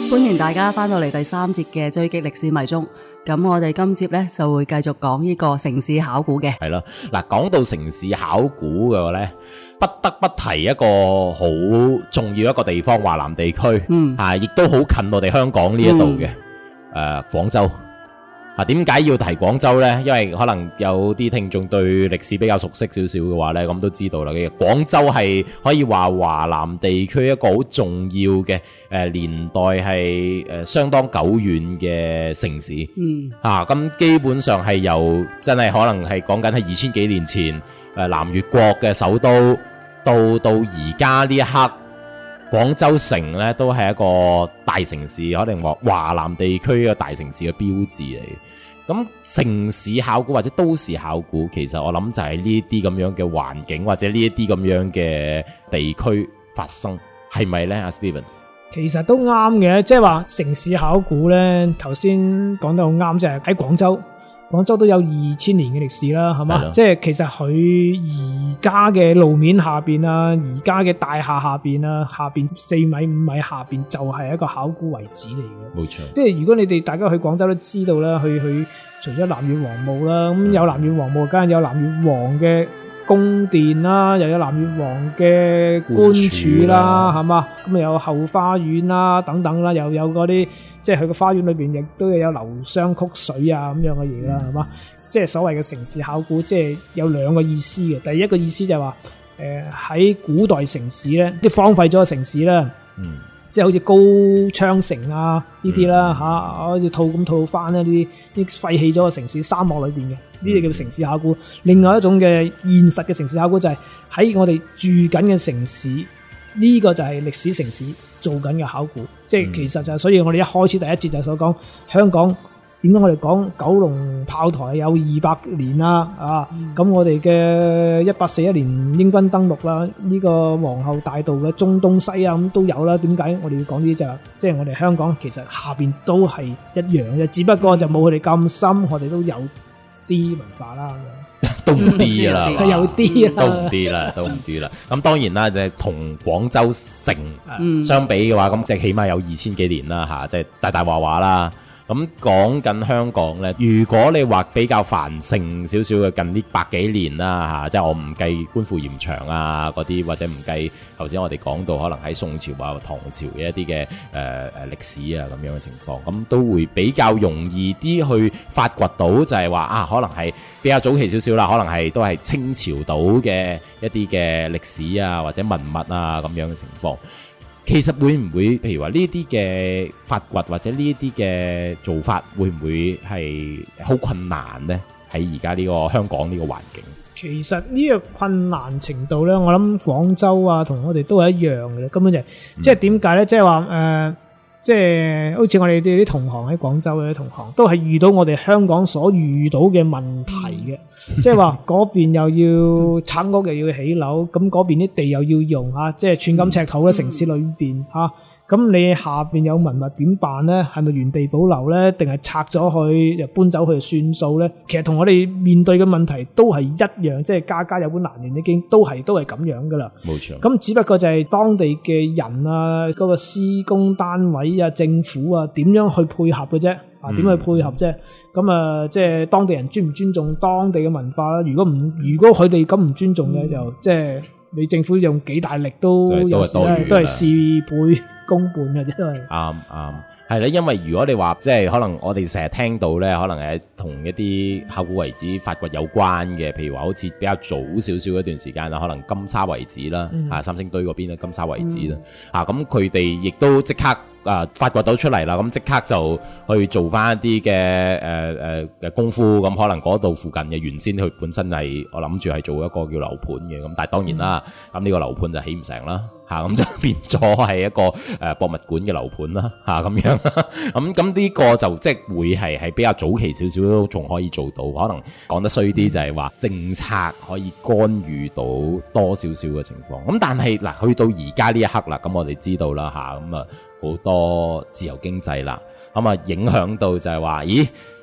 歡迎大家翻到嚟第3節嘅追擊歷史迷蹤。咁我哋今節呢就會繼續講呢個城市考古嘅。 係咯，嗱，講到城市考古嘅話呢，不得不提一個好重要一個地方——華南地區，亦都好近我哋香港呢一度嘅，廣州。點解要提廣州呢？因為可能有啲聽眾對歷史比較熟悉少少嘅話呢，咁都知道啦。其實廣州係可以話華南地區一個好重要嘅年代係相當久遠嘅城市。咁基本上係由真係可能係講緊係2000幾年前南越國嘅首都，到而家呢一刻，廣州城呢都係一個大城市，可能話華南地區嘅大城市嘅標誌嚟。咁城市考古或者都市考古，其實我諗就係呢啲咁樣嘅環境或者呢一啲咁樣嘅地區發生，係咪呢？阿 Steven， 其實都啱嘅，即係話城市考古呢，頭先講得好啱，即係喺廣州都有2000年嘅歷史啦，係嘛？即係其實佢而家嘅路面下邊啊，而家嘅大廈下邊啊，下邊4米5米下邊就係一個考古遺址嚟嘅。冇錯，即係如果你哋大家去廣州都知道啦，去除咗南越王墓啦，咁有南越王墓，梗係有南越王嘅宮殿啦，又有南越王嘅官署啦，係嘛？咁有後花園啦，等等啦，又有嗰啲即係佢個花園裏邊亦都有流觴曲水啊咁樣嘅嘢啦，係嘛？即係所謂嘅城市考古，即係有2個意思嘅。第一個意思就係話，喺古代城市咧，啲荒廢咗嘅城市咧，即係好似高昌城啊呢啲啦嚇，好似套翻呢啲廢棄咗嘅城市，沙漠裏邊嘅呢啲叫城市考古。另外一種嘅現實嘅城市考古就係喺我哋住緊嘅城市，呢個就係歷史城市做緊嘅考古。即係其實就係，所以我哋一開始第一節就所講香港。點解我哋講九龍炮台有200年啦？咁我哋嘅1841年英軍登陸啦，呢個皇后大道嘅中東西啊咁都有啦。點解我哋要講呢啲？就即係我哋香港其實下邊都係一樣嘅，只不過就冇佢哋咁深，我哋都有啲文化啦。 都唔啲啦， 有啲啦， 都唔啲啦。咁當然啦，就同廣州城相比嘅話，咁即係起碼有2000幾年啦嚇，即係大話啦。咁講緊香港呢，如果你話比較繁盛少少嘅近呢100幾年啦嚇，即係我唔計官府鹽場啊嗰啲，或者唔計頭先我哋講到可能喺宋朝啊、唐朝嘅一啲嘅歷史啊咁樣嘅情況，咁都會比較容易啲去發掘到，就係話可能係比較早期少少啦，可能係都係清朝到嘅一啲嘅歷史啊或者文物啊咁樣嘅情況。其實會唔會譬如話呢啲嘅發掘或者呢啲嘅做法會唔會係好困難呢？喺而家呢個香港呢個環境， 其實呢個困難程度呢，我諗廣州啊同我哋都係一樣嘅，根本就係即係點解呢？即係話即係好似我哋啲同行喺廣州嘅同行，都係遇到我哋香港所遇到嘅問題嘅，即係話嗰邊又要拆屋又要起樓，咁嗰邊啲地又要用嚇，即係寸金尺土嘅城市裏邊嚇。咁你下邊有文物點辦呢？係咪原地保留呢？定係拆咗佢又搬走佢就算數呢？其實同我哋面對嘅問題都係一樣，即係家有本難念的經，都係咁樣噶啦。冇錯。咁只不過就係當地嘅人啊，嗰個施工單位啊、政府啊，點樣去配合嘅啫？點去配合啫？咁即係當地人尊唔尊重當地嘅文化啦？如果佢哋咁唔尊重嘅，就即係你政府用幾大力都有時都係事倍功半嘅啫，都係啱係咧。因為如果你話即係可能我哋成日聽到咧，可能係同一啲考古遺址發掘有關嘅，譬如話好似比較早少少一段時間啦，可能金沙遺址啦，三星堆嗰邊嘅金沙遺址啦，咁佢哋亦都即刻發掘到出嚟啦，咁即刻就去做翻一啲嘅功夫，咁可能嗰度附近嘅原先佢本身係我諗住係做一個叫樓盤嘅，咁但係當然啦，咁呢個樓盤就起唔成啦。咁就變咗係一個博物館嘅樓盤啦，咁樣咁呢個就即係會係比較早期少少都仲可以做到，可能講得衰啲就係話政策可以干預到多少少嘅情況。咁但係嗱，去到而家呢一刻啦，咁我哋知道啦咁好多自由經濟啦，咁影響到就係話，咦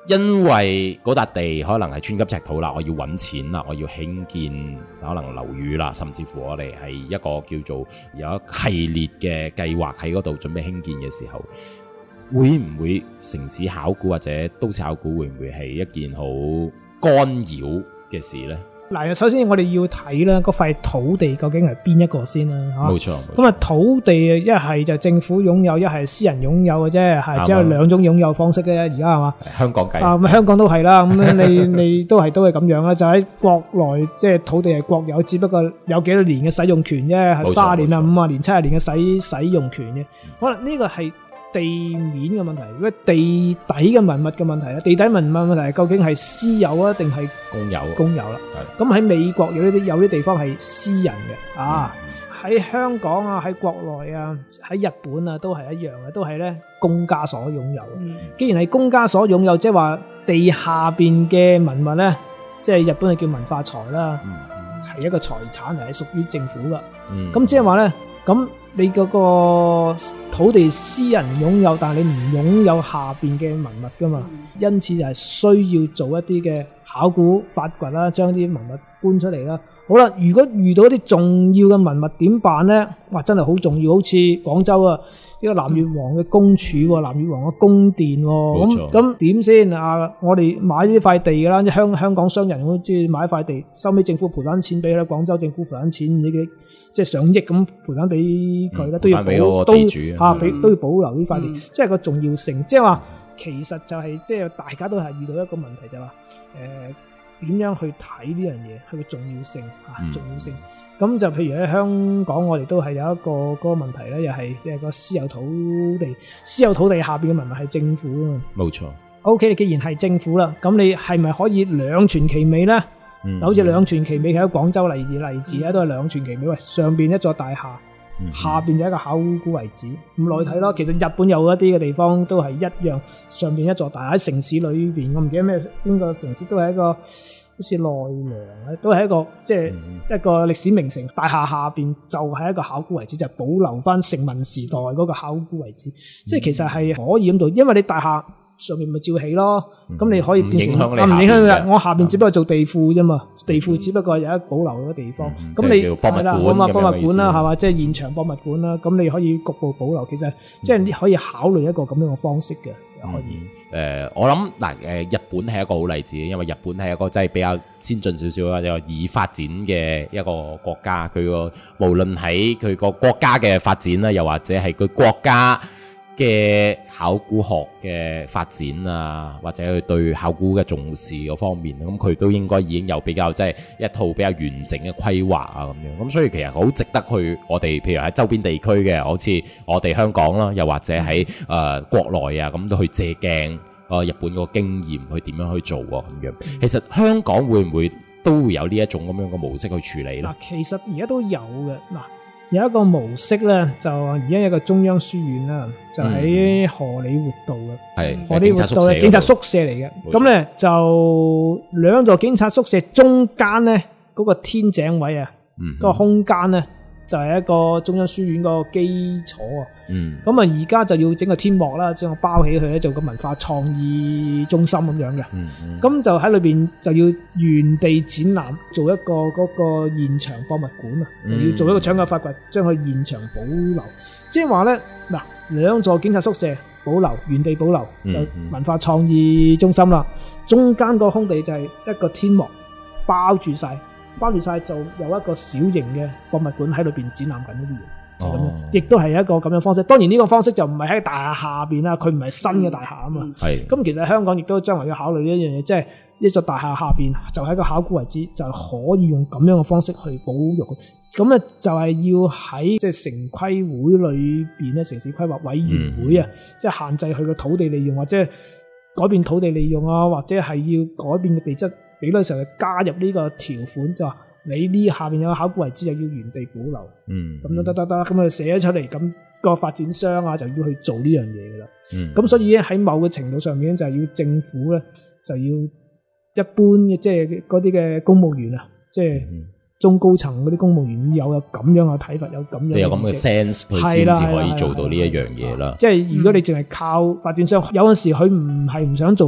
因為嗰笪地可能係寸金尺土啦，我要揾錢啦，我要興建可能樓宇啦，甚至乎我哋係一個叫做有一系列嘅計劃喺嗰度準備興建嘅時候，會唔會城市考古或者都市考古會唔會係一件好干擾嘅事呢？ 嗱，首先我哋要睇啦，嗰塊土地究竟係邊一個先啦， 冇錯。 咁啊，土地一係就政府擁有，一係私人擁有嘅啫，係只有兩種擁有方式嘅啫。而家係嘛？香港計啊，香港都係啦。咁你都係咁樣啦。就喺國內，即係土地係國有，只不過有幾多年嘅使用權啫，係30年啊、50年、70年嘅使用權嘅。可能呢個係地面嘅問題，如果地底嘅文物嘅問題咧，地底文物問題究竟係私有啊定係公有啦？咁喺美國有啲地方係私人嘅喺香港啊，喺國內啊，喺日本啊都係一樣嘅，都係咧公家所擁有。既然係公家所擁有，即係話地下邊嘅文物咧，即係日本係叫文化財啦，係一個財產嚟，係屬於政府噶。咁即係話咧，咁你嗰個土地私人擁有，但係你唔擁有下邊嘅文物噶嘛，因此就係需要做一啲嘅考古發掘啦，將啲文物搬出嚟啦。好啦，如果遇到一啲重要嘅文物點辦呢？哇，真係好重要，好似廣州啊，呢個南越王嘅公署，南越王嘅宮殿，咁點先啊？我哋買呢塊地噶啦，香港商人好中意買一塊地，收尾政府賠翻錢俾佢，廣州政府賠翻錢，即係上億咁賠翻俾佢啦，都要保留呢塊地，即係個重要性，即係話其實就係即係大家都係遇到一個問題就係話點樣去睇呢樣嘢，佢嘅重要性重要性。咁就譬如喺香港，我哋都係有一個嗰個問題咧，又係即係個私有土地下邊嘅文物係政府啊嘛。冇錯。OK， 你既然係政府啦，咁你係咪可以兩全其美咧？好似兩全其美喺廣州例子咧，都係兩全其美。喂，上邊一座大廈，下邊就一個考古遺址，咁落去睇咯。其實日本有一啲嘅地方都係一樣，上邊一座大廈喺城市裏邊，我唔記得邊個城市，都係一個好似奈良咧，都係一個即係一個歷史名城。大廈下邊就係一個考古遺址，就係保留翻成文時代嗰個考古遺址。即係其實係可以咁做，因為你大廈上面咪照起咯，咁你可以變成唔影響嘅。我下邊只不過做地庫啫嘛，地庫只不過有一保留嘅地方。咁你係啦，咁博物館啦，係嘛，即係現場博物館啦。咁你可以局部保留，其實即係你可以考慮一個咁樣嘅方式嘅，可以。 我諗嗱，日本係一個好例子，因為日本係一個真係比較先進少少啦，一個已發展嘅一個國家。佢個無論喺佢個國家嘅發展啦，又或者係佢國家嘅考古學嘅發展啊，或者佢對考古嘅重視嗰方面，咁佢都應該已經有比較即係一套比較完整嘅規劃啊咁樣。咁所以其實好值得去我哋，譬如喺周邊地區嘅，好似我哋香港啦，又或者喺國內啊，咁都去借鏡日本個經驗去點樣去做咁樣。其實香港會唔會都會有呢一種咁樣嘅模式去處理咧？ 嗱，其實而家都有嘅嗱。有一個模式咧，就而家有一個中央書院啦，就喺荷里活道嘅，荷里活道嘅警察宿舍嚟嘅。咁咧就兩座警察宿舍中間咧嗰個天井位啊，嗰個空間咧就係一個中央書院個基礎啊。咁啊而家就要整個天幕啦，將佢包起佢咧，做個文化創意中心咁樣嘅。咁就喺裏邊就要原地展覽，做一個嗰個現場博物館啊，就要做一個搶救發掘，將佢現場保留。即係話咧嗱，兩座警察宿舍保留，原地保留，就文化創意中心啦。中間個空地就係一個天幕包住晒就有一個小型嘅博物館喺裏邊展覽緊呢啲嘢。就咁樣，亦都係一個咁樣方式。當然呢個方式就唔係喺大廈下邊啦，佢唔係新嘅大廈啊嘛。咁其實香港亦都將來要考慮一樣嘢，即係一座大廈下邊就係一個考古遺址，就可以用咁樣嘅方式去保育佢。咁咧就係要喺即係城規會裏邊咧，城市規劃委員會啊，即係限制佢嘅土地利用，或者改變土地利用啊，或者係要改變嘅地質比率時候，加入呢個條款，就話你呢下邊有個考古遺址就要原地保留，咁得，咁啊寫咗出嚟，咁個發展商啊就要去做呢樣嘢噶啦。咁所以喺某個程度上面就係要政府咧就要一般嘅即係嗰啲嘅公務員啊，即係中高層嗰啲公務員有咁樣嘅睇法，有咁樣嘅，有咁嘅 sense， 佢先至可以做到呢一樣嘢啦。即係如果你淨係靠發展商，有陣時佢唔係唔想做。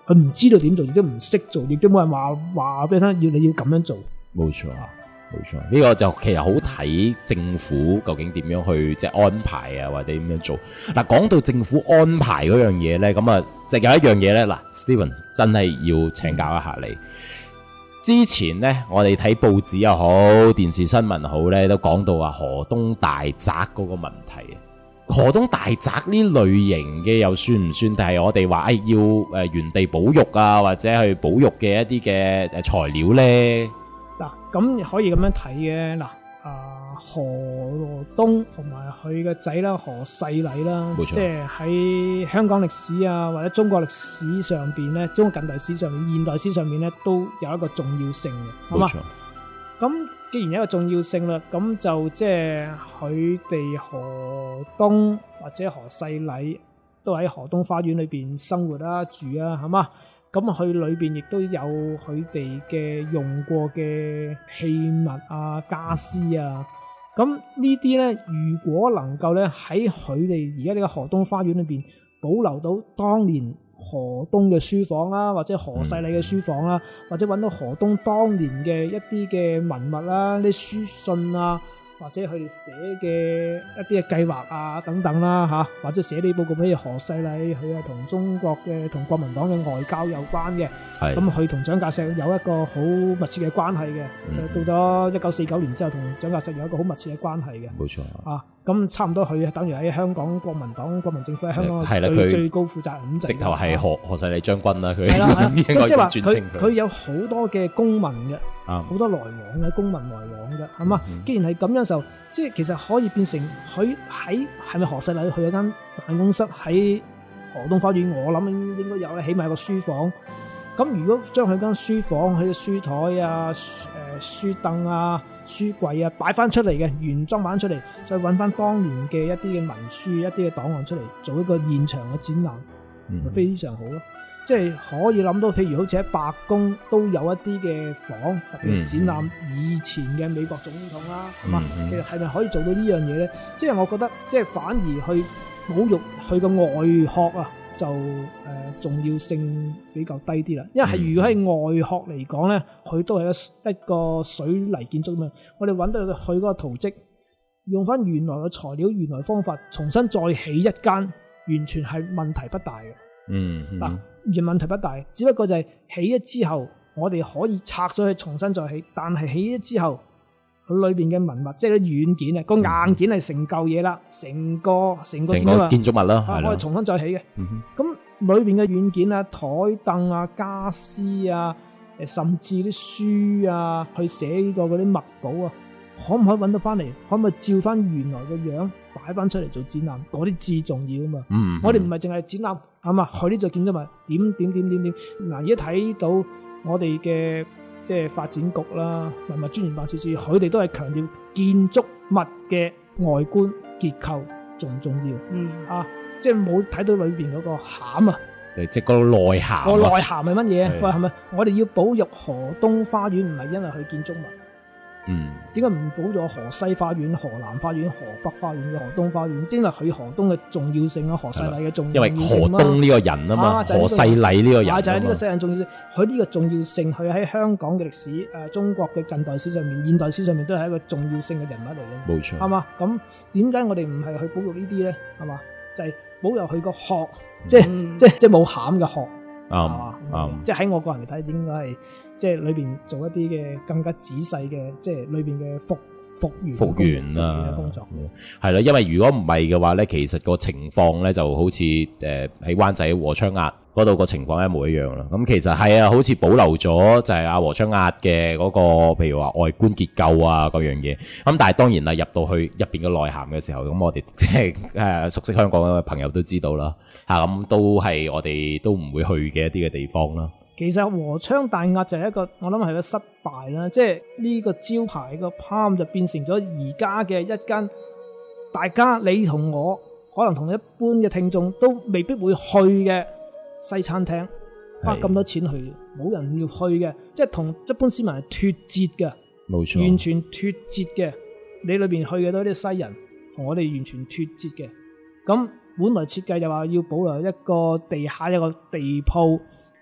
佢唔知道點做，亦都唔識做，亦都冇人話俾佢聽你要咁樣做。 冇錯，冇錯，呢個就其實好睇政府究竟點樣去即係安排啊，或者點樣做。嗱，講到政府安排嗰樣嘢咧，咁啊，就有一樣嘢咧，嗱 ，Steven 真係要請教一下你。之前咧，我哋睇報紙又好，電視新聞好咧，都講到話河東大宅嗰個問題。河東大宅呢類型嘅又算唔算？但係我哋話要原地保育啊，或者去保育嘅一啲嘅材料咧？ 嗱，咁可以咁樣睇嘅。嗱，河東同埋佢嘅仔啦，何世禮啦，即係喺香港歷史啊，或者中國歷史上邊咧，中國近代史上面、現代史上面咧，都有一個重要性嘅，好嘛？咁既然有一個重要性啦，咁就即係佢哋河東或者何世禮都喺河東花園裏邊生活啦、住啊，係嘛？咁佢裏邊亦都有佢哋嘅用過嘅器物啊、家私啊。咁呢啲咧，如果能夠咧喺佢哋而家呢個河東花園裏邊保留到當年河東嘅書房啦，或者何世禮嘅書房啦，或者揾到河東當年嘅一啲嘅文物啦、啲書信啊，或者佢哋寫嘅一啲嘅計劃啊等等啦嚇，或者寫啲報告，譬如何世禮佢係同中國嘅同國民黨嘅外交有關嘅，咁佢同蔣介石有一個好密切嘅關係嘅，到咗1949年之後同蔣介石有一個好密切嘅關係嘅，冇錯啊。咁差唔多佢等於喺香港國民黨國民政府喺香港最高負責人，直頭係何世禮將軍啦，佢係啦，即係話佢有好多嘅公民嘅，好多來往嘅公民來往嘅，係嘛？既然係咁樣嘅時候，即係其實可以變成佢喺係咪何世禮佢有間辦公室喺河東花園？我諗應該有咧，起碼有個書房。咁如果將佢間書房、佢嘅書台啊、書凳啊、書櫃啊擺翻出嚟嘅原裝版出嚟，再揾翻當年嘅一啲嘅文書、一啲嘅檔案出嚟，做一個現場嘅展覽，非常好咯。即係可以諗到，譬如好似喺白宮都有一啲嘅房，特別展覽以前嘅美國總統啦，係嘛？其實係咪可以做到呢樣嘢咧？即係我覺得，即係反而去保育佢嘅外殼啊，就重要性比較低啲啦。因為係如果係外殼嚟講咧，佢都係一個水泥建築嘛。我哋揾到佢嗰個圖蹟，用翻原來嘅材料、原來方法，重新再起一間，完全係問題不大嘅。嗱，而問題不大，只不過就係起咗之後，我哋可以拆咗佢重新再起，但係起咗之後，佢裏邊嘅文物，即係啲軟件啊，個硬件係成嚿嘢啦，成個建築物啦，我哋重新再起嘅。咁裏邊嘅軟件啊、台凳啊、家私啊，甚至啲書啊，去寫呢個嗰啲墨寶啊，可唔可以揾到翻嚟？可唔可以照翻原來嘅樣擺翻出嚟做展覽？嗰啲至重要啊嘛。我哋唔係淨係展覽。係嘛？佢呢就建築物點。嗱，而家睇到我哋嘅即係發展局啦、文物專員辦事處，佢哋都係強調建築物嘅外觀結構重唔重要？即係冇睇到裏邊嗰個餡啊，即係個內涵。個內涵係乜嘢？喂，係咪我哋要保育河東花園？唔係因為佢建築物。點解唔保咗河西花園、河南花園、河北花園嘅河東花園？因為佢河東嘅重要性啊，何世禮嘅重要性，因為河東呢個人啊嘛，何世禮呢個人就係呢個世人重要性。佢呢個重要性，佢喺香港嘅歷史、中國嘅近代史上面、現代史上面都係一個重要性嘅人物嚟嘅。冇錯，係嘛？咁點解我哋唔係去保育呢啲咧？係嘛？就係保育佢個殼，即係冇餡嘅殼。即係喺我個人嚟睇，應該係即係裏邊做一啲嘅更加仔細嘅，即係裏邊嘅復原工作。係啦，因為如果唔係嘅話咧，其實個情況咧就好似喺灣仔和昌押嗰度個情況一模一樣啦。咁其實係啊，好似保留咗就係阿和昌押嘅嗰個，譬如話外觀結構啊嗰樣嘢。咁但係當然啦，入到去入邊嘅內涵嘅時候，咁我哋即係熟悉香港嘅朋友都知道啦。咁都係我哋都唔會去嘅一啲嘅地方啦。其實和昌大押就係一個，我諗係個失敗啦，即係呢個招牌個palm就變成咗而家嘅一間，大家你同我可能同一般嘅聽眾都未必會去嘅西餐廳，花咁多錢去，冇人要去嘅，即係同一般市民係脫節嘅，冇錯，完全脫節嘅。你裏邊去嘅都係啲西人，同我哋完全脫節嘅。咁本來設計就話要保留一個地下一個地鋪。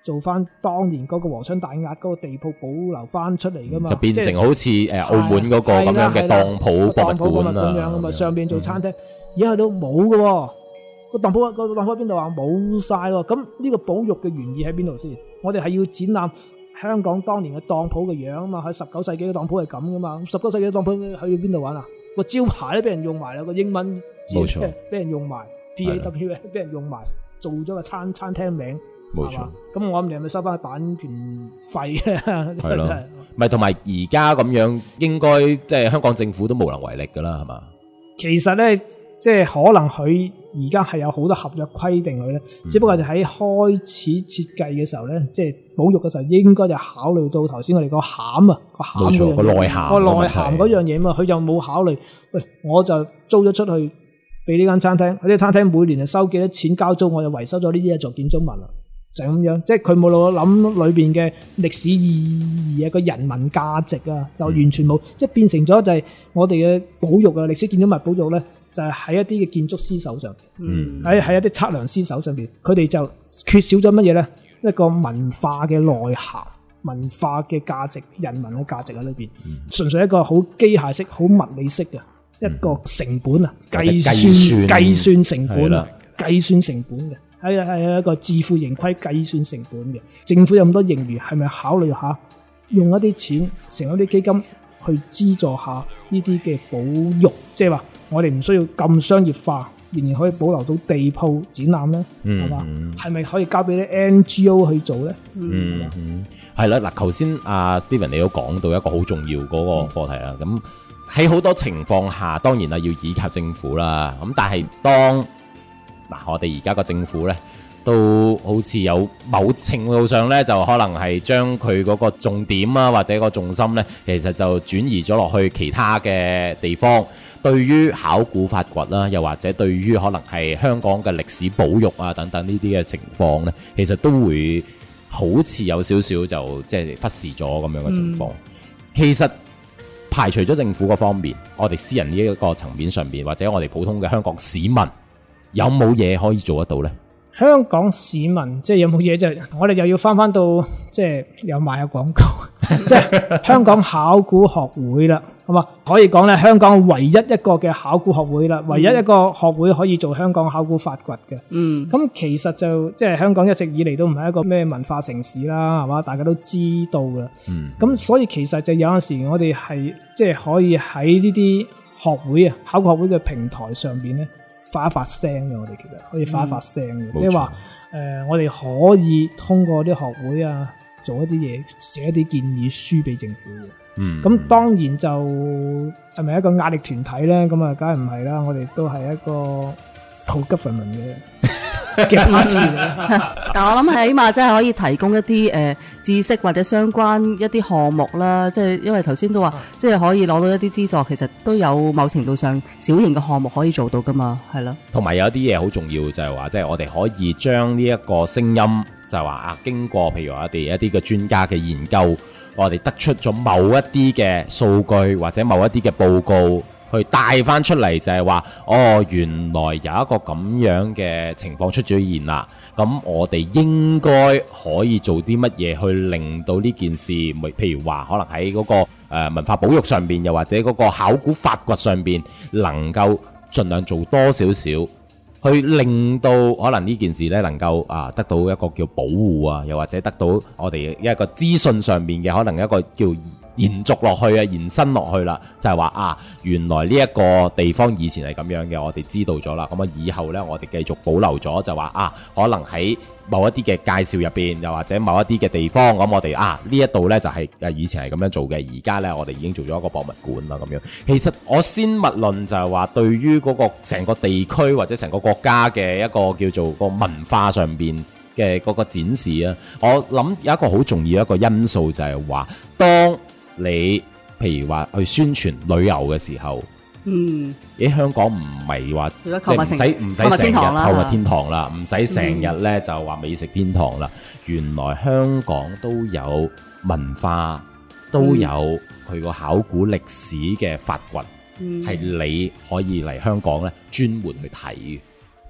做翻當年嗰個和昌大押嗰個地鋪保留翻出嚟噶嘛， 就變成好似澳門嗰個咁樣嘅當鋪博物館咁樣嘛，上邊做餐廳，而家去到冇嘅喎，個當鋪喺邊度啊？冇晒喎，咁呢個保育嘅原意喺邊度先？我哋係要展覽香港當年嘅當鋪嘅樣啊嘛，喺19世紀嘅當鋪係咁噶嘛，19世紀嘅當鋪去邊度玩啊？個招牌都俾人用埋啦，個英文字俾人用埋 PAW 俾人用埋，做咗個餐廳名， 冇錯。 咁我諗你係咪收翻版權費啊？ 係咯，咪同埋而家咁樣，應該即係香港政府都無能為力噶啦，係嘛？ 其實咧，即係可能佢而家係有好多合約規定佢咧，只不過就喺開始設計嘅時候咧，即係保育嘅時候，應該就考慮到頭先我哋個餡啊，個餡個內涵嗰樣嘢嘛，佢就冇考慮。喂，我就租咗出去俾呢間餐廳，呢個餐廳每年就收幾多錢交租，我就維修咗呢啲嘢做建築物啦，就係咁樣。即係佢冇諗裏邊嘅歷史意義啊，個人文價值啊，就完全冇，即係變成咗就係我哋嘅保育啊，歷史建築物保育咧。就係喺一啲嘅建築師手上，喺一啲測量師手上邊，佢哋就缺少咗乜嘢咧？一個文化嘅內涵、文化嘅價值、人文嘅價值喺裏邊，純粹一個好機械式、好物理式嘅一個成本啊，計算成本啊，計算成本嘅，係一個自負盈虧計算成本嘅。政府有咁多盈餘，係咪考慮下用一啲錢成一啲基金去資助下呢啲嘅保育？即係話。我哋唔需要咁商業化，仍然可以保留到地鋪展覽咧，係嘛？係咪可以交俾啲 NGO 去做咧？ 係啦，嗱，頭先阿 Steven 你都講到一個好重要嗰個課題啦。咁喺好多情況下，當然啦要依靠政府啦。咁但係當我哋而家個政府咧，都好似有某程度上咧，就可能係將佢嗰個重點啊，或者個重心咧，其實就轉移咗落去其他嘅地方。對於考古發掘啦，又或者對於可能係香港嘅歷史保育啊等等呢啲嘅情況咧，其實都會好似有少少就即係忽視咗咁樣嘅情況。其實排除咗政府嗰方面，我哋私人呢一個層面上邊，或者我哋普通嘅香港市民，有冇嘢可以做得到呢？ 香港市民即係有冇嘢？就我哋又要翻到即係有賣下廣告，即係香港考古學會啦，係嘛？可以講咧，香港唯一一個嘅考古學會啦，唯一一個學會可以做香港考古發掘嘅。咁其實就即係香港一直以嚟都唔係一個咩文化城市啦，係嘛？大家都知道嘅。咁所以其實就有陣時我哋係即係可以喺呢啲學會啊，考古學會嘅平台上邊咧。發一發聲嘅，我哋其實可以發一發聲嘅，即係話我哋可以通過啲學會啊，做一啲嘢，寫一啲建議書俾政府嘅。咁當然就咪一個壓力團體咧，咁啊，梗係唔係啦。我哋都係一個好 government 嘅 party 嚟。 但我諗起碼真係可以提供一啲知識或者相關一啲項目啦，即係因為頭先都話，即係可以攞到一啲資助，其實都有某程度上小型嘅項目可以做到噶嘛，係咯。同埋有一啲嘢好重要，就係話，即係我哋可以將呢一個聲音，就係話啊，經過譬如我哋一啲嘅專家嘅研究，我哋得出咗某一啲嘅數據或者某一啲嘅報告。去帶翻出嚟就係話，原來有一個咁樣嘅情況出咗現啦。咁我哋應該可以做啲乜嘢去令到呢件事，譬如話可能喺嗰個文化保育上邊，又或者嗰個考古發掘上邊，能夠盡量做多少少，去令到可能呢件事呢能夠得到一個叫保護啊，又或者得到我哋一個資訊上邊嘅可能一個叫延續落去啊，延伸落去啦，就係話原來呢一個地方以前係咁樣嘅，我哋知道咗啦。咁以後呢，我哋繼續保留咗，就話可能喺某一啲嘅介紹入邊，又或者某一啲嘅地方，咁我哋呢一度呢就係以前係咁樣做嘅，而家呢，我哋已經做咗一個博物館啦咁樣。其實我先勿論就係話對於嗰個成個地區或者成個國家嘅一個叫做個文化上邊嘅嗰個展示啊，我諗有一個好重要一個因素就係話，當你譬如話去宣傳旅遊嘅時候，香港唔係話即係唔使成日購物天堂啦，唔使成日咧就話美食天堂啦。原來香港都有文化，都有佢個考古歷史嘅發掘，係你可以嚟香港咧專門去睇嘅。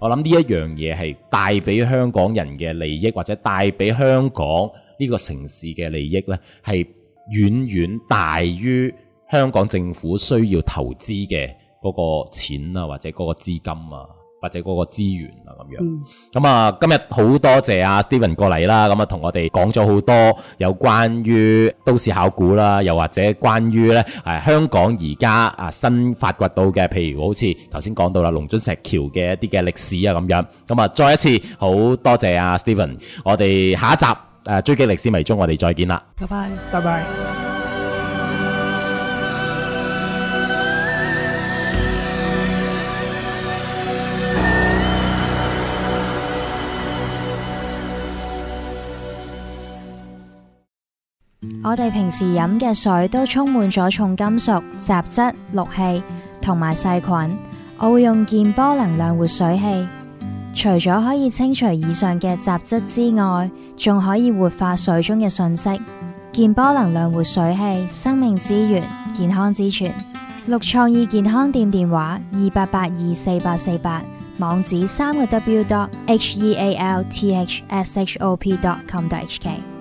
我諗呢一樣嘢係帶俾香港人嘅利益，或者帶俾香港呢個城市嘅利益呢，係遠遠大於香港政府需要投資嘅嗰個錢啊，或者嗰個資金啊，或者嗰個資源啊咁樣。咁啊，今日好多謝阿 Steven 過嚟啦，咁啊同我哋講咗好多有關於都市考古啦，又或者關於咧香港而家新發掘到嘅，譬如好似頭先講到啦龍津石橋嘅一啲嘅歷史啊咁樣。咁啊，再一次好多謝阿 Steven， 我哋下一集追擊歷史迷蹤，我哋再見啦， 拜拜， 拜拜。 我哋平時飲嘅水都充滿咗重金屬、雜質、氯氣同埋細菌。我會用健波能量活水器，除咗可以清除以上嘅雜質之外，仲可以活化水中嘅信息。健波能量活水器，生命之源，健康之泉。綠創意健康店電話28824848，網址3個W.healthshop.com.hk。